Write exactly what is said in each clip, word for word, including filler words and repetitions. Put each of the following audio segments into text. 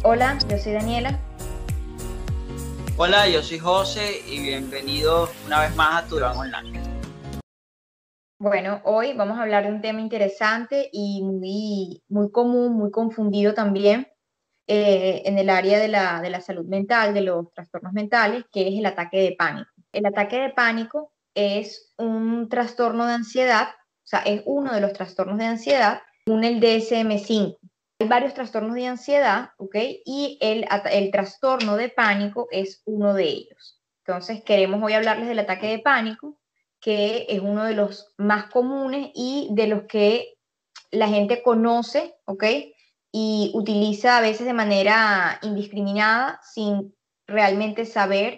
Hola, yo soy Daniela. Hola, yo soy José y bienvenidos una vez más a Turán Online. Bueno, hoy vamos a hablar de un tema interesante y muy, muy común, muy confundido también eh, en el área de la, de la salud mental, de los trastornos mentales, que es el ataque de pánico. El ataque de pánico es un trastorno de ansiedad, o sea, es uno de los trastornos de ansiedad, según el D S M cinco. Hay varios trastornos de ansiedad, ¿ok? Y el, el trastorno de pánico es uno de ellos. Entonces, queremos hoy hablarles del ataque de pánico, que es uno de los más comunes y de los que la gente conoce, ¿ok? Y utiliza a veces de manera indiscriminada, sin realmente saber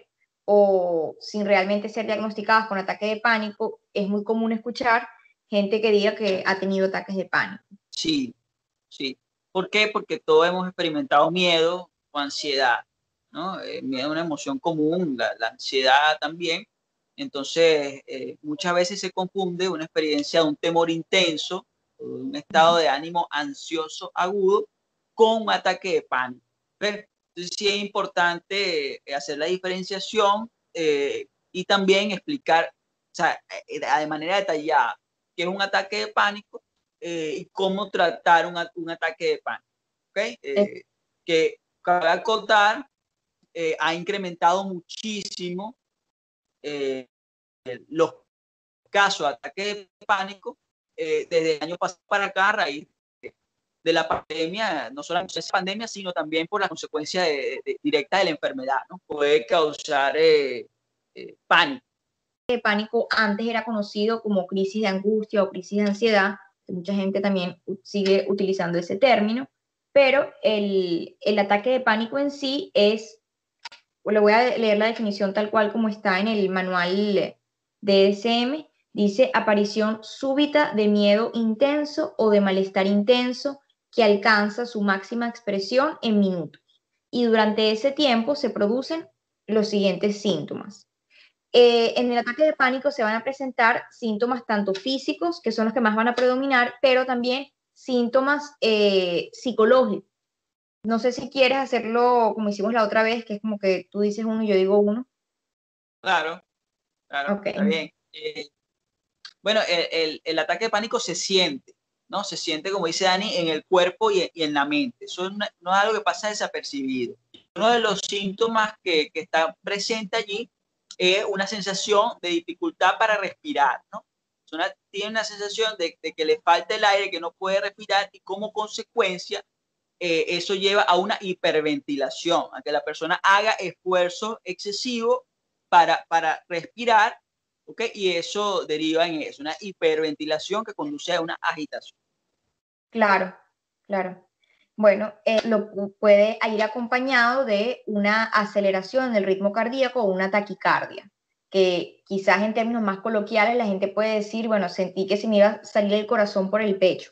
o sin realmente ser diagnosticados con ataque de pánico. Es muy común escuchar gente que diga que ha tenido ataques de pánico. Sí, sí. ¿Por qué? Porque todos hemos experimentado miedo o ansiedad, ¿no? Eh, miedo es una emoción común, la, la ansiedad también. Entonces, eh, muchas veces se confunde una experiencia de un temor intenso, o de un estado de ánimo ansioso agudo, con un ataque de pánico. ¿Ves? Entonces, sí es importante eh, hacer la diferenciación eh, y también explicar, o sea, eh, de manera detallada, qué es un ataque de pánico eh, y cómo tratar un, un ataque de pánico. ¿Okay? Eh, que cabe acotar, eh, ha incrementado muchísimo eh, los casos de ataque de pánico eh, desde el año pasado para acá a raíz de, de la pandemia, no solamente esa pandemia, sino también por la consecuencia de, de, directa de la enfermedad, ¿no? Puede causar eh, eh, pánico. El pánico antes era conocido como crisis de angustia o crisis de ansiedad, mucha gente también sigue utilizando ese término, pero el, el ataque de pánico en sí es, le voy a leer la definición tal cual como está en el manual D S M, dice aparición súbita de miedo intenso o de malestar intenso que alcanza su máxima expresión en minutos. Y durante ese tiempo se producen los siguientes síntomas. Eh, en el ataque de pánico se van a presentar síntomas tanto físicos, que son los que más van a predominar, pero también síntomas eh, psicológicos. No sé si quieres hacerlo como hicimos la otra vez, que es como que tú dices uno y yo digo uno. Claro, claro, Ok, está bien. Eh, bueno, el, el, el, ataque de pánico se siente, ¿no? Se siente, como dice Dani, en el cuerpo y, y en la mente. Eso no, no es algo que pasa desapercibido. Uno de los síntomas que, que está presente allí es una sensación de dificultad para respirar, ¿no? Una, tiene una sensación de, de que le falta el aire, que no puede respirar y como consecuencia eh, eso lleva a una hiperventilación, a que la persona haga esfuerzo excesivo para, para respirar, ¿okay? Y eso deriva en eso, una hiperventilación que conduce a una agitación. claro, claro. Bueno, eh, lo puede ir acompañado de una aceleración del ritmo cardíaco o una taquicardia, que quizás en términos más coloquiales la gente puede decir, bueno, sentí que se me iba a salir el corazón por el pecho.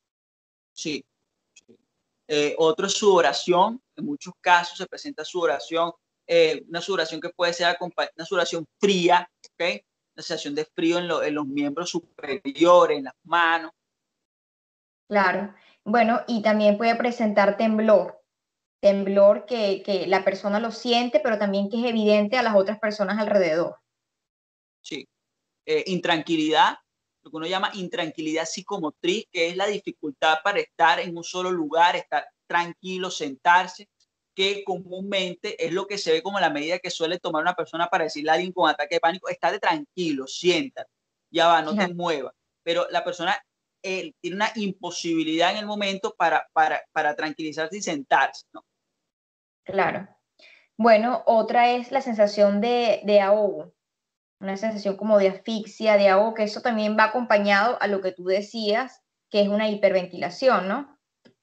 Sí. sí. Eh, otro es sudoración, en muchos casos se presenta sudoración, eh, una sudoración que puede ser una sudoración fría, ¿okay? Una sensación de frío en, lo, en los miembros superiores, en las manos. Claro. Bueno, y también puede presentar temblor, temblor que, que la persona lo siente, pero también que es evidente a las otras personas alrededor. Sí. Eh, intranquilidad, lo que uno llama intranquilidad psicomotriz, que es la dificultad para estar en un solo lugar, estar tranquilo, sentarse, que comúnmente es lo que se ve como la medida que suele tomar una persona para decirle a alguien con ataque de pánico, estate tranquilo, siéntate, ya va, no te Claro. muevas. Pero la persona eh, tiene una imposibilidad en el momento para, para, para tranquilizarse y sentarse, ¿no? Claro. Bueno, otra es la sensación de, de ahogo, una sensación como de asfixia, de ahogo, que eso también va acompañado a lo que tú decías, que es una hiperventilación, ¿no?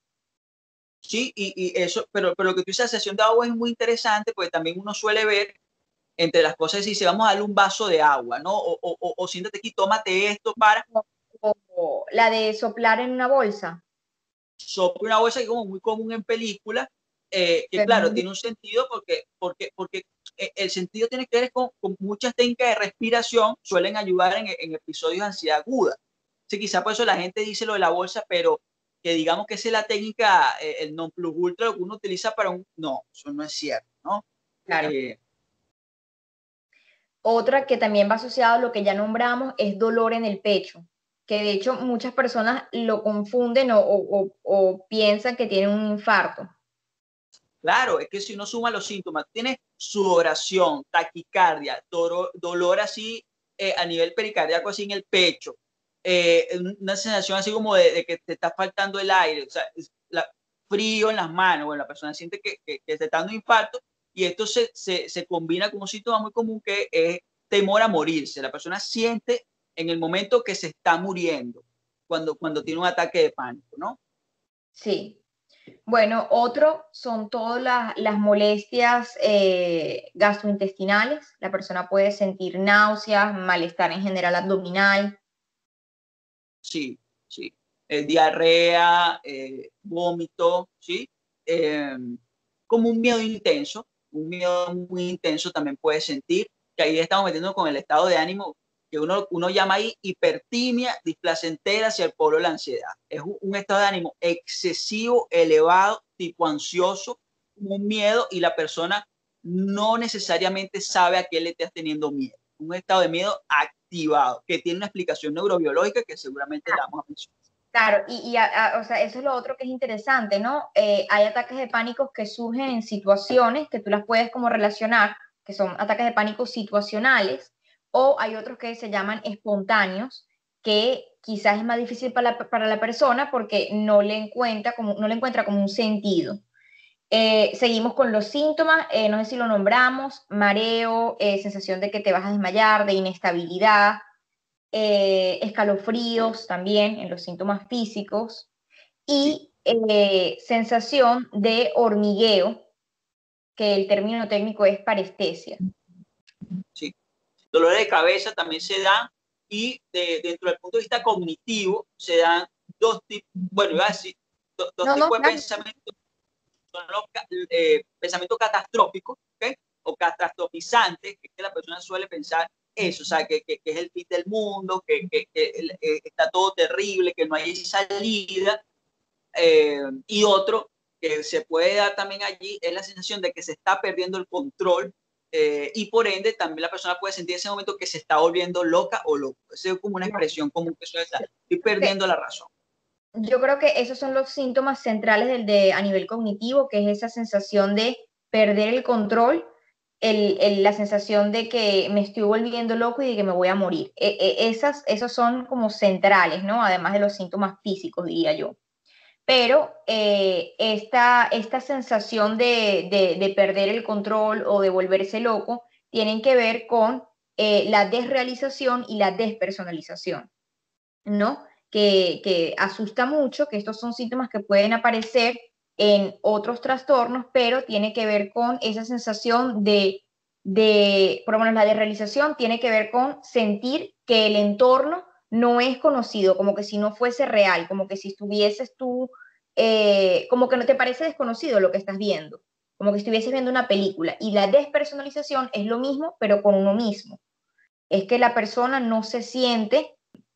Sí, y, y eso, pero, pero lo que tú dices, la sesión de agua es muy interesante porque también uno suele ver entre las cosas, dice, vamos a darle un vaso de agua, ¿no? O, o, o, o siéntate aquí, tómate esto para O, o la de soplar en una bolsa. soplar una bolsa, que es como muy común en películas, eh, que Pero claro, muy... tiene un sentido porque, porque, porque el sentido tiene que ver con, con muchas técnicas de respiración, suelen ayudar en, en episodios de ansiedad aguda. Sí, quizá por eso la gente dice lo de la bolsa, pero que digamos que esa es la técnica, eh, el non plus ultra, lo que uno utiliza para un... No, eso no es cierto, ¿no? Claro. Eh, Otra que también va asociada a lo que ya nombramos es dolor en el pecho, que de hecho muchas personas lo confunden o, o, o piensan que tienen un infarto. claro, es que si uno suma los síntomas, tienes sudoración, taquicardia, dolor, dolor así eh, a nivel pericardíaco, así en el pecho, eh, una sensación así como de, de, que te está faltando el aire, o sea, la, frío en las manos, bueno, la persona siente que, que, que te está dando un infarto y esto se, se, se combina con un síntoma muy común que es temor a morirse. La persona siente en el momento que se está muriendo, cuando, cuando tiene un ataque de pánico, ¿no? Sí. Bueno, otro son todas las, las molestias eh, gastrointestinales. La persona puede sentir náuseas, malestar en general abdominal. Sí, sí. Eh, diarrea, eh, vómito, ¿sí? Eh, como un miedo intenso, un miedo muy intenso también puede sentir, que ahí estamos metiendo con el estado de ánimo que uno, uno llama ahí hipertimia displacentera hacia el polo de la ansiedad. Es un, un estado de ánimo excesivo, elevado, tipo ansioso, un miedo y la persona no necesariamente sabe a qué le estás teniendo miedo. Un estado de miedo activado, que tiene una explicación neurobiológica que seguramente la vamos a mencionar. Claro, y, y a, a, o sea, eso es lo otro que es interesante, ¿no? Eh, hay ataques de pánico que surgen en situaciones que tú las puedes como relacionar, que son ataques de pánico situacionales, o hay otros que se llaman espontáneos, que quizás es más difícil para la, para la persona porque no le encuentra como, no le encuentra como un sentido. Eh, seguimos con los síntomas, eh, no sé si lo nombramos, mareo, eh, sensación de que te vas a desmayar, de inestabilidad, eh, escalofríos también en los síntomas físicos Sí, y eh, sensación de hormigueo, que el término técnico es parestesia. sí. Dolores de cabeza también se dan y de, dentro del punto de vista cognitivo se dan dos tipos, bueno, iba a decir, do, dos No, no, tipos de claro. pensamientos, son los eh, pensamientos catastróficos, ¿okay? O catastrofizantes, que, que la persona suele pensar eso, o sea, que, que, que es el fin del mundo, que, que, que eh, está todo terrible, que no hay salida, eh, y otro que se puede dar también allí es la sensación de que se está perdiendo el control eh, y por ende también la persona puede sentir en ese momento que se está volviendo loca o loco. Esa es como una expresión común que suele estar, estoy perdiendo la razón. Yo creo que esos son los síntomas centrales del de, a nivel cognitivo, que es esa sensación de perder el control, el, el, la sensación de que me estoy volviendo loco y de que me voy a morir. E, e, esas, esos son como centrales, ¿no? Además de los síntomas físicos, diría yo. Pero eh, esta, esta sensación de, de, de, perder el control o de volverse loco tienen que ver con eh, la desrealización y la despersonalización, ¿no? Que, que asusta mucho, que estos son síntomas que pueden aparecer en otros trastornos, pero tiene que ver con esa sensación de, de, por lo menos la desrealización tiene que ver con sentir que el entorno no es conocido, como que si no fuese real, como que si estuvieses tú, eh, como que no te parece desconocido lo que estás viendo, como que estuvieses viendo una película. Y la despersonalización es lo mismo, pero con uno mismo. Es que la persona no se siente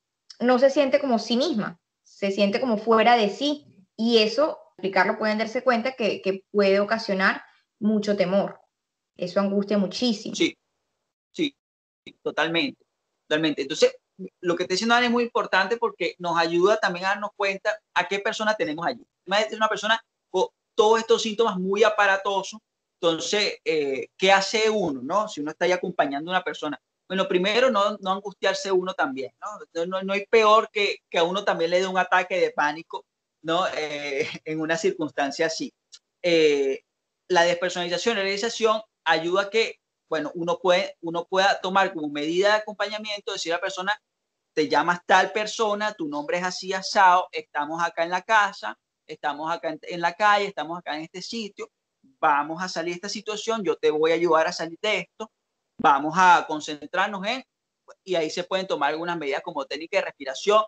no se siente como sí misma, se siente como fuera de sí. Y eso, explicarlo, pueden darse cuenta que, que puede ocasionar mucho temor. Eso angustia muchísimo. Sí, sí, sí, totalmente, totalmente. Entonces, lo que te diciendo Ana es muy importante porque nos ayuda también a darnos cuenta a qué persona tenemos allí. Imagínate una persona con todos estos síntomas muy aparatosos, entonces, eh, ¿qué hace uno, no? Si uno está ahí acompañando a una persona. Bueno, primero, no, no angustiarse uno también, ¿no? No, no hay peor que, que a uno también le dé un ataque de pánico, ¿no? Eh, en una circunstancia así. Eh, la despersonalización y la realización ayuda a que, bueno, uno, puede, uno pueda tomar como medida de acompañamiento, decir a la persona, te llamas tal persona, tu nombre es así asado, estamos acá en la casa, estamos acá en, en la calle, estamos acá en este sitio, vamos a salir de esta situación, yo te voy a ayudar a salir de esto, vamos a concentrarnos en, y ahí se pueden tomar algunas medidas como técnica de respiración.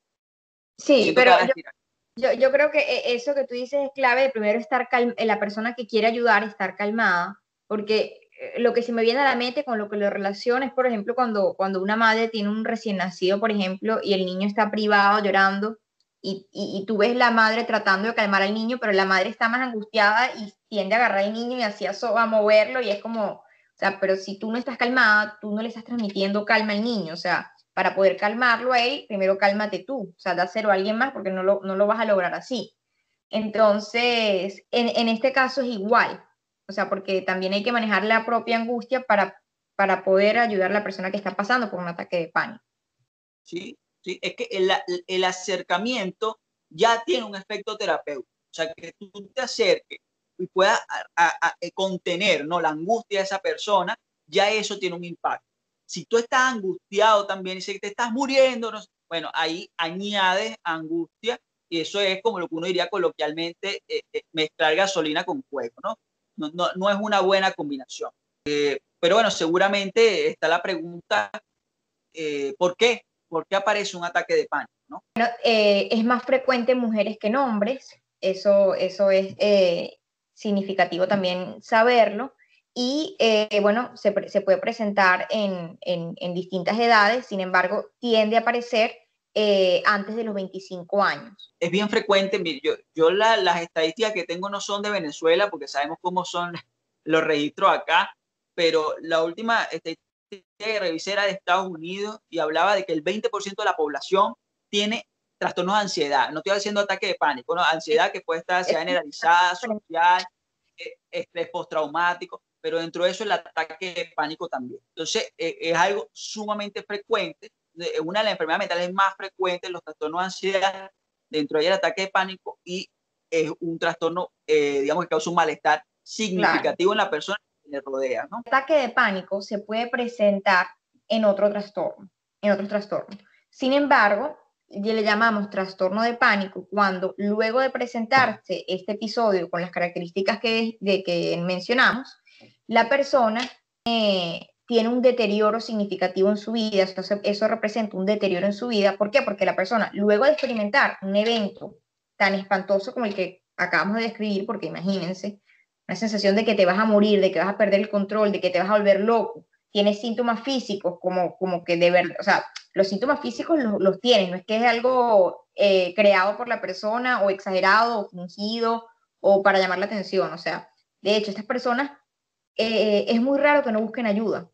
Sí, Siento que pero van a yo, respirar. yo, yo creo que e, eso que tú dices es clave de primero estar calma, la persona que quiere ayudar, estar calmada, porque eh, lo que se me viene a la mente con lo que lo relaciona es, por ejemplo, cuando, cuando una madre tiene un recién nacido, por ejemplo, y el niño está privado llorando y, y, y tú ves la madre tratando de calmar al niño, pero la madre está más angustiada y tiende a agarrar al niño y así a, so, a moverlo y es como, o sea, pero si tú no estás calmada, tú no le estás transmitiendo calma al niño, o sea, para poder calmarlo a él, primero cálmate tú, o sea, dáselo a alguien más porque no lo, no lo vas a lograr así. Entonces, en, en este caso es igual, o sea, porque también hay que manejar la propia angustia para, para poder ayudar a la persona que está pasando por un ataque de pánico. ¿Sí? ¿Sí? Es que el, el acercamiento ya tiene un efecto terapéutico. O sea, que tú te acerques y puedas a, a, a contener, ¿no?, la angustia de esa persona, ya eso tiene un impacto. Si tú estás angustiado también, dice que te estás muriendo, no, bueno, ahí añades angustia y eso es como lo que uno diría coloquialmente, eh, eh, mezclar gasolina con fuego, ¿no? No, no, no es una buena combinación. Eh, pero bueno, seguramente está la pregunta, eh, ¿por qué? ¿Por qué aparece un ataque de pánico, ¿no? Bueno, eh, es más frecuente en mujeres que en hombres, eso, eso es eh, significativo también saberlo, y eh, bueno, se, se, puede presentar en, en, en, distintas edades, sin embargo, tiende a aparecer eh, antes de los veinticinco años. Es bien frecuente, yo, yo la, las estadísticas que tengo no son de Venezuela, porque sabemos cómo son los registros acá, pero la última estadística que revisé era de Estados Unidos y hablaba de que el veinte por ciento de la población tiene trastornos de ansiedad. No estoy haciendo ataque de pánico, ¿no? Ansiedad que puede estar ansiedad generalizada, social, estrés postraumático, pero dentro de eso el ataque de pánico también. Entonces, eh, es algo sumamente frecuente. Una de las enfermedades mentales más frecuentes, los trastornos de ansiedad, dentro de ella el ataque de pánico, y es un trastorno, eh, digamos, que causa un malestar significativo, claro, en la persona que le rodea, ¿no? El ataque de pánico se puede presentar en otro trastorno, en otros trastornos. Sin embargo, le llamamos trastorno de pánico cuando luego de presentarse este episodio con las características que, de, que mencionamos, la persona eh, tiene un deterioro significativo en su vida, entonces eso representa un deterioro en su vida. ¿Por qué? Porque la persona, luego de experimentar un evento tan espantoso como el que acabamos de describir, porque imagínense, una sensación de que te vas a morir, de que vas a perder el control, de que te vas a volver loco, tienes síntomas físicos como, como que de verdad, o sea, los síntomas físicos los, los tienes, no es que es algo eh, creado por la persona o exagerado o fingido o para llamar la atención, o sea, de hecho, estas personas eh, es muy raro que no busquen ayuda.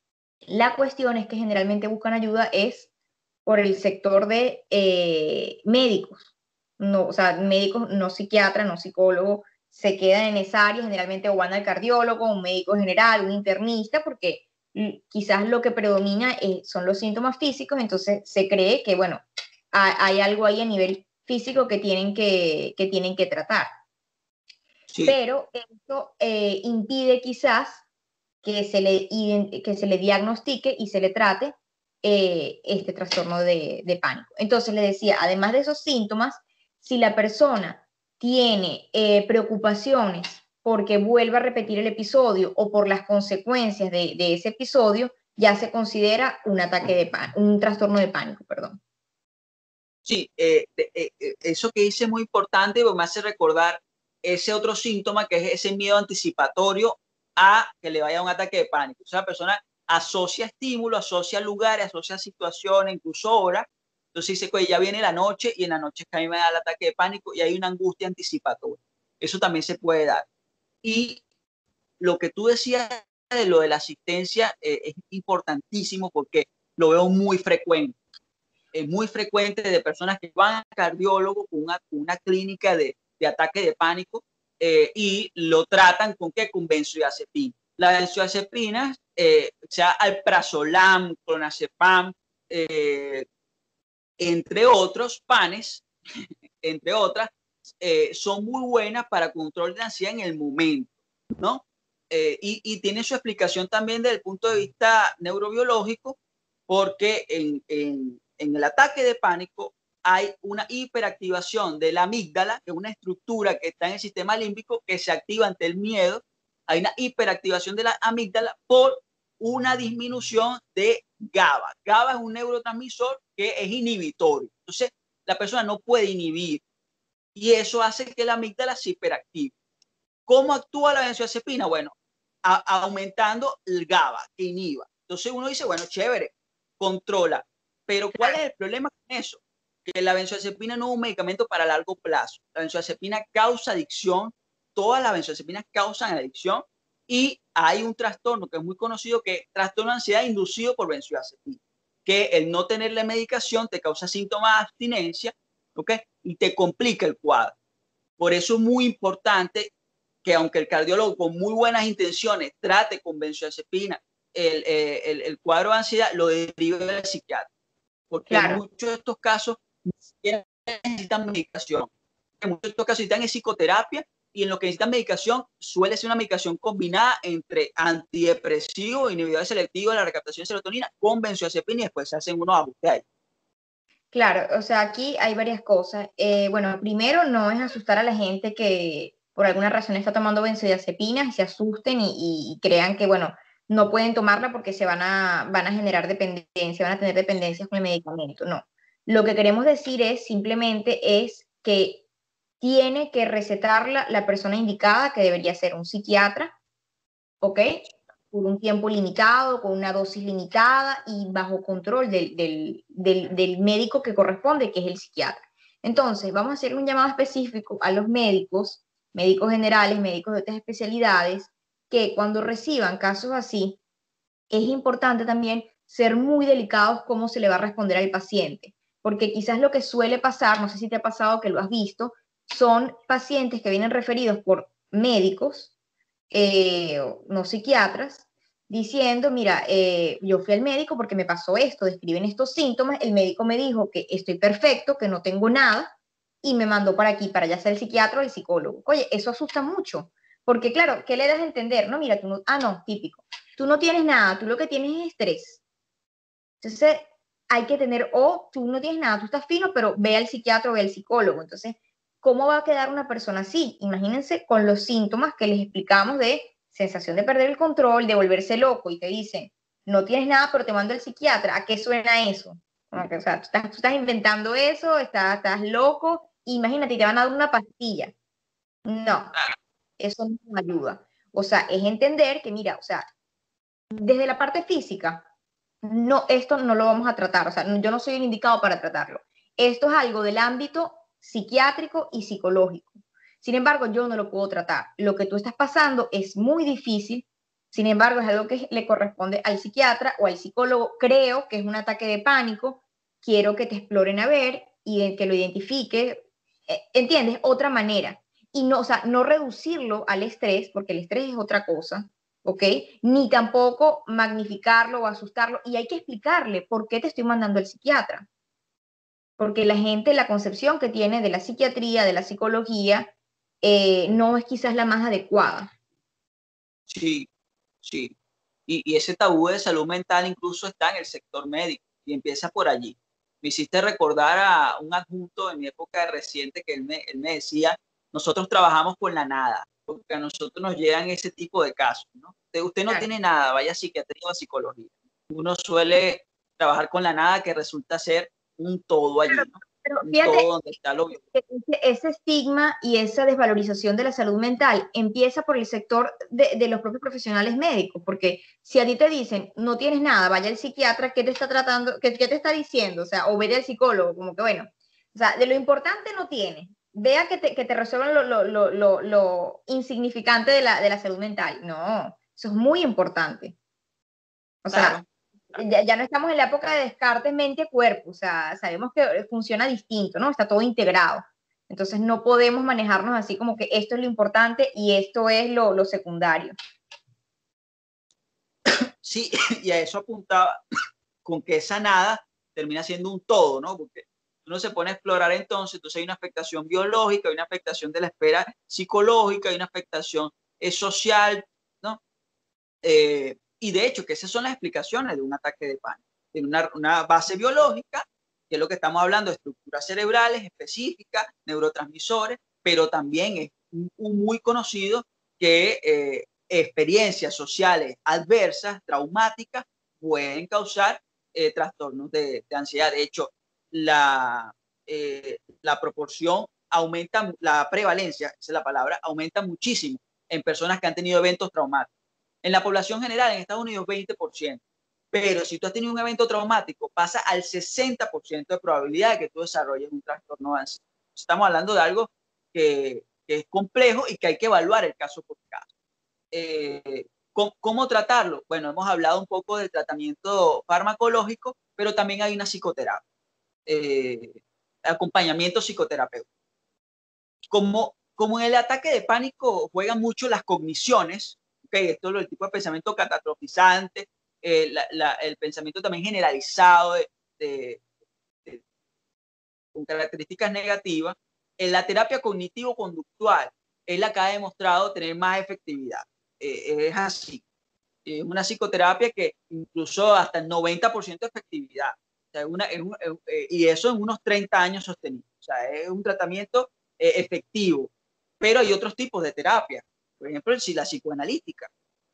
La cuestión es que generalmente buscan ayuda es por el sector de eh, médicos, no, o sea, médicos, no psiquiatras, no psicólogos, se quedan en esa área, generalmente o van al cardiólogo, un médico general, un internista, porque quizás lo que predomina eh, son los síntomas físicos, entonces se cree que, bueno, hay algo ahí a nivel físico que tienen que, que, tienen que tratar. Sí. Pero esto eh, impide quizás que se, le, que se le diagnostique y se le trate eh, este trastorno de, de pánico. Entonces le decía, además de esos síntomas, si la persona tiene eh, preocupaciones porque vuelva a repetir el episodio o por las consecuencias de, de ese episodio, ya se considera un ataque de pánico, un trastorno de pánico, perdón. Sí, eh, eh, eh, eso que dice es muy importante porque me hace recordar ese otro síntoma que es ese miedo anticipatorio a que le vaya un ataque de pánico. O sea, la persona asocia estímulos, asocia lugares, asocia situaciones, incluso horas. Entonces dice, pues ya viene la noche y en la noche es que a mí me da el ataque de pánico y hay una angustia anticipatoria. Eso también se puede dar. Y lo que tú decías de lo de la asistencia eh, es importantísimo porque lo veo muy frecuente. Es muy frecuente de personas que van al cardiólogo con una, una clínica de, de ataque de pánico eh, y lo tratan con qué, con benzodiazepina. La benzodiazepina, eh, sea alprazolam, clonazepam, eh, entre otros panes, entre otras, eh, son muy buenas para control de ansiedad en el momento, ¿no? Eh, y, y tiene su explicación también desde el punto de vista neurobiológico, porque en, en, en el ataque de pánico hay una hiperactivación de la amígdala, que es una estructura que está en el sistema límbico que se activa ante el miedo. Hay una hiperactivación de la amígdala por una disminución de GABA. GABA es un neurotransmisor que es inhibitorio. Entonces, la persona no puede inhibir y eso hace que la amígdala se hiperactive. ¿Cómo actúa la benzodiazepina? Bueno, a, aumentando el GABA, que inhiba. Entonces uno dice, bueno, chévere, controla. Pero ¿cuál es el problema con eso? que la benzodiazepina no es un medicamento para largo plazo. La benzodiazepina causa adicción, todas las benzodiazepinas causan adicción, y hay un trastorno que es muy conocido, que es trastorno de ansiedad inducido por benzodiazepina, que el no tener la medicación te causa síntomas de abstinencia, ¿ok? Y te complica el cuadro. Por eso es muy importante que, aunque el cardiólogo con muy buenas intenciones trate con benzodiazepina el, el, el cuadro de ansiedad, lo derive del psiquiatra, porque en Claro. muchos de estos casos ni siquiera necesitan medicación. En muchos de estos casos necesitan psicoterapia, y en lo que necesitan medicación suele ser una medicación combinada entre antidepresivo, inhibidor selectivo de la recaptación de serotonina, con benzodiazepina, y después se hacen unos ajustes ahí. Claro, o sea, aquí hay varias cosas. Eh, bueno, primero no es asustar a la gente que por alguna razón está tomando benzodiazepinas y se asusten y, y- y crean que, bueno, no pueden tomarla porque se van a, van a generar dependencia, van a tener dependencias con el medicamento. No. Lo que queremos decir es simplemente es que tiene que recetarla la persona indicada, que debería ser un psiquiatra, ¿ok? Por un tiempo limitado, con una dosis limitada y bajo control del, del, del, del médico que corresponde, que es el psiquiatra. Entonces, vamos a hacer un llamado específico a los médicos, médicos generales, médicos de otras especialidades, que cuando reciban casos así, es importante también ser muy delicados cómo se le va a responder al paciente, porque quizás lo que suele pasar, no sé si te ha pasado que lo has visto, son pacientes que vienen referidos por médicos, eh, no psiquiatras, diciendo, mira, eh, yo fui al médico porque me pasó esto, describen estos síntomas, el médico me dijo que estoy perfecto, que no tengo nada, y me mandó para aquí, para ya sea el psiquiatra o el psicólogo. Oye, eso asusta mucho, porque claro, ¿qué le das a entender? No, mira, tú no, ah, no, típico, tú no tienes nada, tú lo que tienes es estrés. Entonces, hay que tener, o tú no tienes nada, tú estás fino, pero ve al psiquiatra o ve al psicólogo. Entonces, ¿cómo va a quedar una persona así? Imagínense con los síntomas que les explicamos de sensación de perder el control, de volverse loco, y te dicen, no tienes nada, pero te mando al psiquiatra. ¿A qué suena eso? Como que, o sea, tú estás, tú estás inventando eso, estás, estás loco, imagínate, te van a dar una pastilla. No, eso no ayuda. O sea, es entender que, mira, o sea, desde la parte física, no, esto no lo vamos a tratar, o sea, yo no soy el indicado para tratarlo. Esto es algo del ámbito psiquiátrico y psicológico. Sin embargo, yo no lo puedo tratar. Lo que tú estás pasando es muy difícil, sin embargo, es algo que le corresponde al psiquiatra o al psicólogo. Creo que es un ataque de pánico, quiero que te exploren a ver y que lo identifique, ¿entiendes? Otra manera. Y no, o sea, no reducirlo al estrés, porque el estrés es otra cosa, ¿ok? Ni tampoco magnificarlo o asustarlo. Y hay que explicarle por qué te estoy mandando al psiquiatra. Porque la gente, la concepción que tiene de la psiquiatría, de la psicología, eh, no es quizás la más adecuada. Sí, sí. Y, y ese tabú de salud mental incluso está en el sector médico, y empieza por allí. Me hiciste recordar a un adjunto de mi época de reciente, que él me, él me decía, nosotros trabajamos con la nada, porque a nosotros nos llegan ese tipo de casos, ¿no? Usted, usted no Claro. tiene nada, vaya a psiquiatría o a psicología. Uno suele trabajar con la nada, que resulta ser un todo allí, ¿no? Pero Un fíjate, todo donde está lo biológico. ese estigma y esa desvalorización de la salud mental empieza por el sector de, de, los propios profesionales médicos, porque si a ti te dicen, no tienes nada, vaya al psiquiatra, ¿qué te está tratando, qué, qué te está diciendo? O sea, o vete al psicólogo, como que bueno, o sea, de lo importante no tienes, vea que te, que te resuelvan lo, lo, lo, lo, lo insignificante de la, de la salud mental. No, eso es muy importante. O sea, Claro. ya, ya no estamos en la época de descartes mente-cuerpo, o sea, sabemos que funciona distinto, ¿no? Está todo integrado. Entonces no podemos manejarnos así como que esto es lo importante y esto es lo, lo secundario. Sí, y a eso apuntaba, con que esa nada termina siendo un todo, ¿no? Porque uno se pone a explorar entonces, entonces hay una afectación biológica, hay una afectación de la esfera psicológica, hay una afectación eh, social, ¿no? Eh, y de hecho, que esas son las explicaciones de un ataque de pánico. Tiene una, una base biológica, que es lo que estamos hablando, de estructuras cerebrales específicas, neurotransmisores, pero también es muy conocido que eh, experiencias sociales adversas, traumáticas, pueden causar eh, trastornos de, de, ansiedad. De hecho, la, eh, la proporción aumenta, la prevalencia, esa es la palabra, aumenta muchísimo en personas que han tenido eventos traumáticos. En la población general, en Estados Unidos, veinte por ciento, Pero si tú has tenido un evento traumático, pasa al sesenta por ciento de probabilidad de que tú desarrolles un trastorno de ansiedad. Estamos hablando de algo que, que es complejo y que hay que evaluar el caso por caso. Eh, ¿cómo, ¿Cómo tratarlo? Bueno, hemos hablado un poco del tratamiento farmacológico, pero también hay una psicoterapia, eh, acompañamiento psicoterapéutico. Como, como en el ataque de pánico juegan mucho las cogniciones, okay, esto es el tipo de pensamiento catastrofizante, eh, la, la, el pensamiento también generalizado de, de, de, con características negativas, en la terapia cognitivo-conductual es la que ha demostrado tener más efectividad. Eh, es así. Es una psicoterapia que incluso hasta el noventa por ciento de efectividad. O sea, una, es un, eh, y eso en unos treinta años sostenido. O sea, es un tratamiento eh, efectivo. Pero hay otros tipos de terapia. Por ejemplo, la psicoanalítica.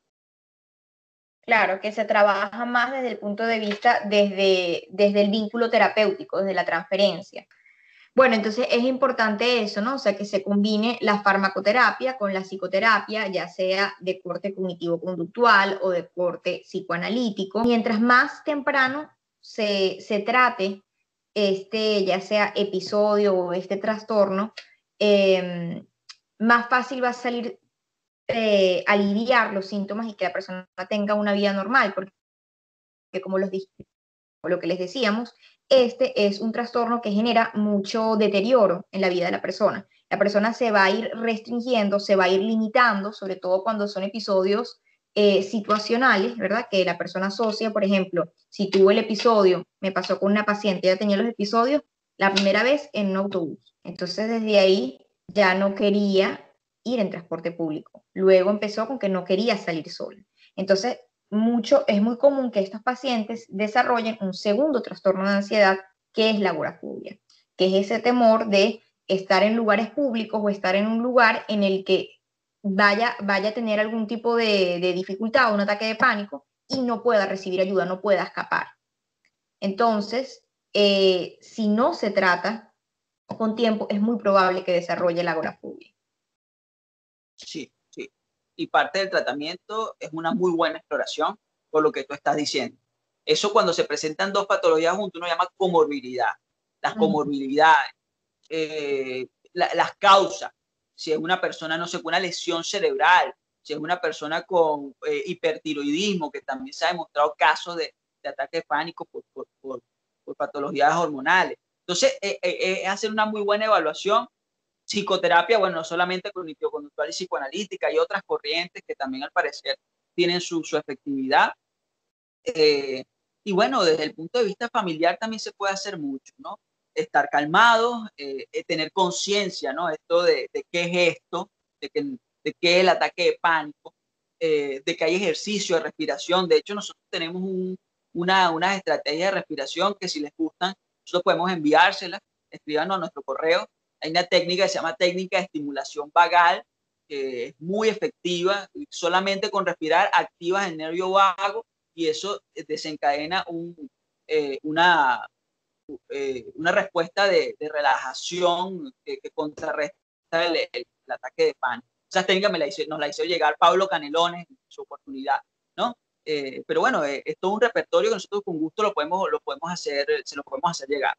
Claro, que se trabaja más desde el punto de vista, desde, desde el vínculo terapéutico, desde la transferencia. Bueno, entonces es importante eso, ¿no? O sea, que se combine la farmacoterapia con la psicoterapia, ya sea de corte cognitivo-conductual o de corte psicoanalítico. Mientras más temprano se, se trate este, ya sea episodio o este trastorno, eh, más fácil va a salir eh, aliviar los síntomas y que la persona tenga una vida normal, porque como los dije, lo que les decíamos, este es un trastorno que genera mucho deterioro en la vida de la persona. La persona se va a ir restringiendo, se va a ir limitando, sobre todo cuando son episodios eh, situacionales, ¿verdad? Que la persona asocia, por ejemplo, si tuvo el episodio, me pasó con una paciente, ella tenía los episodios la primera vez en un autobús. Entonces desde ahí ya no quería ir en transporte público. Luego empezó con que no quería salir sola. Entonces, mucho, es muy común que estos pacientes desarrollen un segundo trastorno de ansiedad, que es la agorafobia, que es ese temor de estar en lugares públicos o estar en un lugar en el que vaya, vaya a tener algún tipo de, de dificultad o un ataque de pánico y no pueda recibir ayuda, no pueda escapar. Entonces, eh, si no se trata con tiempo, es muy probable que desarrolle la agorafobia. Sí, sí. Y parte del tratamiento es una muy buena exploración por lo que tú estás diciendo. Eso cuando se presentan dos patologías juntas, uno llama comorbilidad. Las comorbilidades, eh, la, las causas. Si es una persona, no sé, con una lesión cerebral, si es una persona con eh, hipertiroidismo, que también se ha demostrado casos de, de ataque de pánico por, por, por, por patologías hormonales. Entonces, eh, eh, es hacer una muy buena evaluación. Psicoterapia, bueno, no solamente cognitivo-conductual y psicoanalítica, hay otras corrientes que también al parecer tienen su, su efectividad. Eh, y bueno, desde el punto de vista familiar también se puede hacer mucho, ¿no? Estar calmados, eh, tener conciencia, ¿no? Esto de, de qué es esto, de, que, de qué es el ataque de pánico, eh, de que hay ejercicio de respiración. De hecho, nosotros tenemos un, una, una estrategia de respiración que si les gustan, nosotros podemos enviárselas, escríbanos a nuestro correo. Hay una técnica que se llama técnica de estimulación vagal, que es muy efectiva. Solamente con respirar activas el nervio vago y eso desencadena un, eh, una, eh, una respuesta de, de relajación que, que contrarresta el, el, el ataque de pánico. Esa técnica me la hizo, nos la hizo llegar Pablo Canelones en su oportunidad, ¿no? Eh, pero bueno, eh, es todo un repertorio que nosotros con gusto lo podemos, lo podemos hacer, se lo podemos hacer llegar.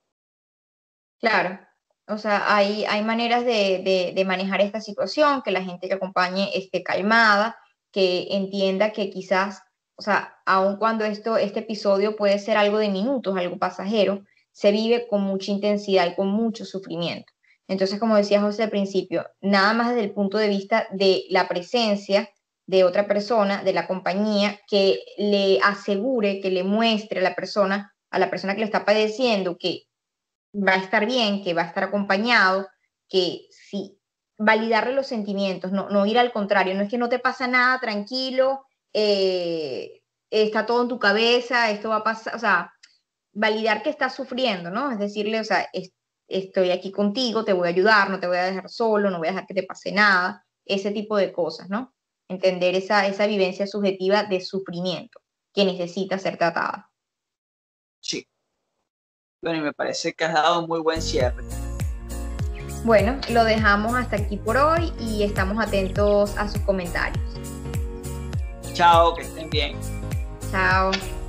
Claro. O sea, hay, hay maneras de, de, de manejar esta situación, que la gente que acompañe esté calmada, que entienda que quizás, o sea, aun cuando esto, este episodio puede ser algo de minutos, algo pasajero, se vive con mucha intensidad y con mucho sufrimiento. Entonces, como decía José al principio, nada más desde el punto de vista de la presencia de otra persona, de la compañía, que le asegure, que le muestre a la persona, a la persona que lo está padeciendo, que va a estar bien, que va a estar acompañado, que sí, validarle los sentimientos, no, no ir al contrario, no es que no te pasa nada, tranquilo, eh, está todo en tu cabeza, esto va a pasar, o sea, validar que estás sufriendo, ¿no? Es decirle, o sea, es, estoy aquí contigo, te voy a ayudar, no te voy a dejar solo, no voy a dejar que te pase nada, ese tipo de cosas, ¿no? Entender esa, esa vivencia subjetiva de sufrimiento que necesita ser tratada. Sí. Bueno, y me parece que has dado un muy buen cierre. Bueno, lo dejamos hasta aquí por hoy y estamos atentos a sus comentarios. Chao, que estén bien. Chao.